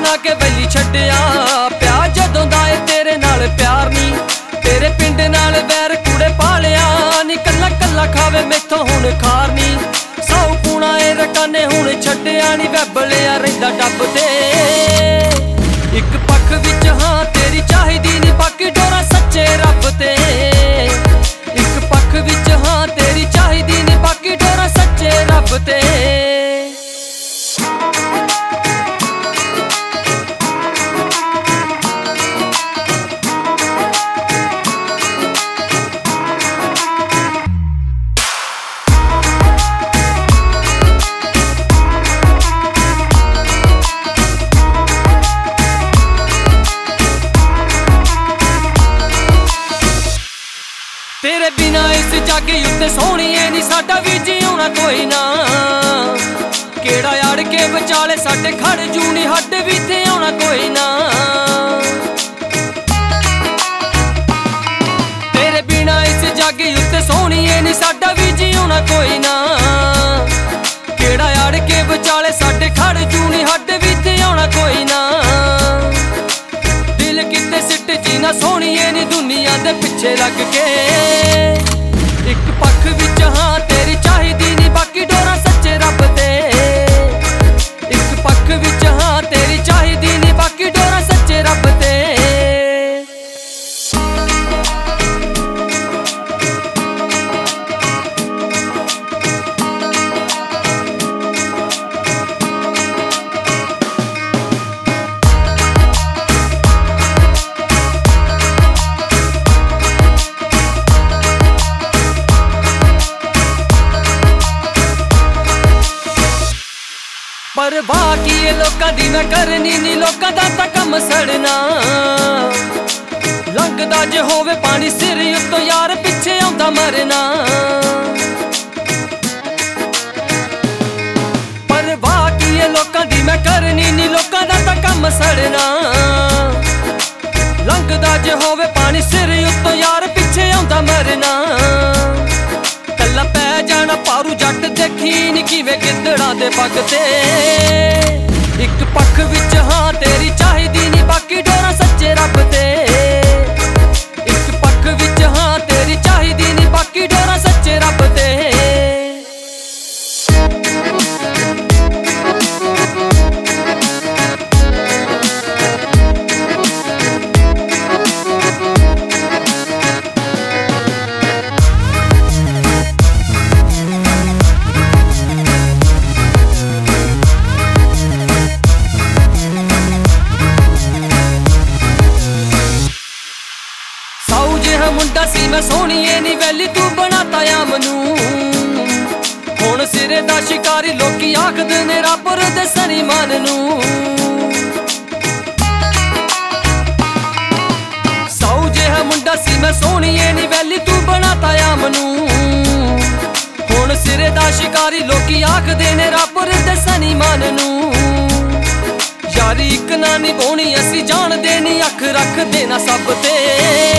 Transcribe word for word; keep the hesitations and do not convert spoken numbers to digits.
बना के वैली छड्डिया प्या जदों दा ए तेरे नाल प्यार नी तेरे पिंड नाल वैर कूड़े पालिया नी कल्ला कल्ला खावे मैथों हुण खार नी सौ पूणा ए रकाने हुण छड्डिया नी वैबलिया रहिंदा डब ते इक पख विच हां तेरी चाहिदी नी बाकी डोरा सच्चे रब ते इक पख विच हां तेरी चाहिदी नी बाकी डोरा सच्चे रब ते तेरे बिना इस जागे उत्ते सोहणीए नी साडा भी जीउणा कोई ना केड़ा अड़ के विचाले साडे खड़ जूनी हड्ड भी थे आउणा कोई ना तेरे बिना इस जागे उत्ते सोहणीए नी साडा भी जीउणा कोई ना केड़ा अड़ के विचाले साडे खड़ जूनी हड्ड भी थे आउणा कोई ना दिल किते सिट जीना सोहणीए नी दुनिया दे पिछे लग के इक पख विच हां तेरी चाहिदी नी बाकी डोरा सच्चे रब ते इक पख विच हां तेरी चाहिदी नी बाकी डोरा सच्चे रब ते परवाह की ये लोकां दी मैं करनी नी लोकां दा तां कम सड़ना लंघदा जे होवे पानी सिर उत्तों यार पिछे आउंदा मरना परवाह की ये लोकां दी मैं करनी नी लोकां दा तां कम सड़ना लंघदा जे होवे पानी सिर उत्तों यार पिछे आउंदा मरना कल्ला पै जाना पारू जट देखी नी किवें गिद्दड़ां दे पग ते इक पख विच हां तेरी चाहिदी नी बाकी डोरा सच्चे रब ते इक पख विच हां तेरी चाहिदी नी बाकी डोरा सच्चे रब ते मुंडा सी मैं सोहणीए नी वैली तू बनाता आ मनु हुण सिरे दा शिकारी लोकी आखदे ने रब दे सनी मन नू सौ जिहा मुंडा सी मैं सोहणीए नी वैली तू बनाता आ मनु हुण सिरे दा शिकारी लोकी आखदे ने रब दे सनी मन नू यारी इक ना निभाउणी असीं जाणदे नी अख रख देना सब ते